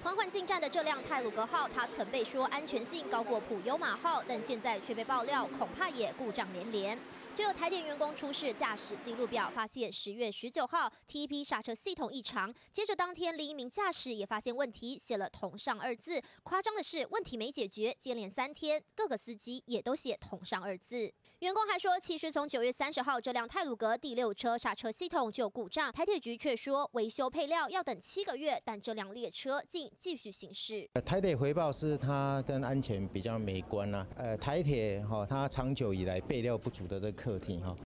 缓缓进站的这辆太鲁阁号，它曾被说安全性高过普悠玛号，但现在却被爆料恐怕也故障连连。就有台电员工出示驾驶记录表，发现10月19号 TEP 刹车系统异常。接着当天，另一名驾驶也发现问题，写了同上2字。夸张的是，问题没解决，接连3天，各个司机也都写同上2字。员工还说，其实从9月30号这辆太鲁阁第6车刹车系统就故障，台铁局却说维修配料要等7个月，但这辆列车竟继续行驶。 台铁回报是它跟安全比较没关啦。台铁它长久以来备料不足的这个课题哈。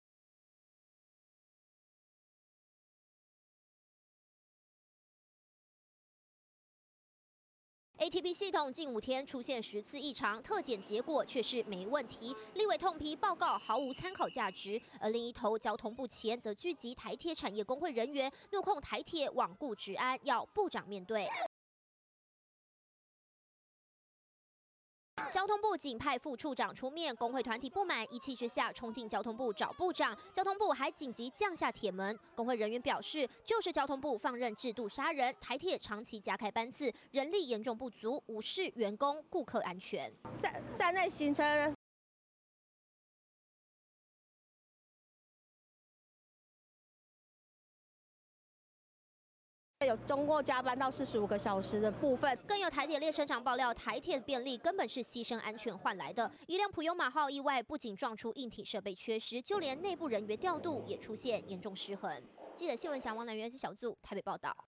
ATP 系统近5天出现10次异常，特检结果却是没问题。立委痛批报告毫无参考价值，而另一头交通部前则聚集台铁产业工会人员，怒控台铁罔顾职安，要部长面对。交通部仅派副处长出面，工会团体不满，一气之下冲进交通部找部长。交通部还紧急降下铁门。工会人员表示，就是交通部放任制度杀人，台铁长期加开班次，人力严重不足，无视员工、顾客安全。 站在行车。有中过加班到45个小时的部分， 更有台铁列车长爆料，台铁便利根本是牺牲安全换来的。一辆普悠玛号意外不仅撞出硬体设备缺失，就连内部人员调度也出现严重失衡。记者谢文祥、王乃元是小组台北报道。